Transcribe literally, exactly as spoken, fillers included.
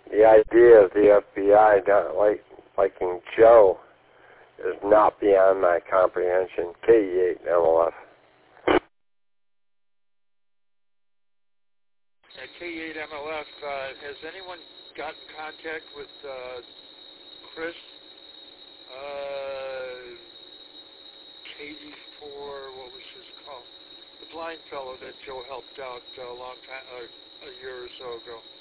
The idea of the F B I not like, liking Joe is not beyond my comprehension. K E eight M L F. At K E eight M L F, uh, has anyone got in contact with uh, Chris? Uh, Katie for, what was his call? The blind fellow that Joe helped out uh, a long time, uh, a year or so ago.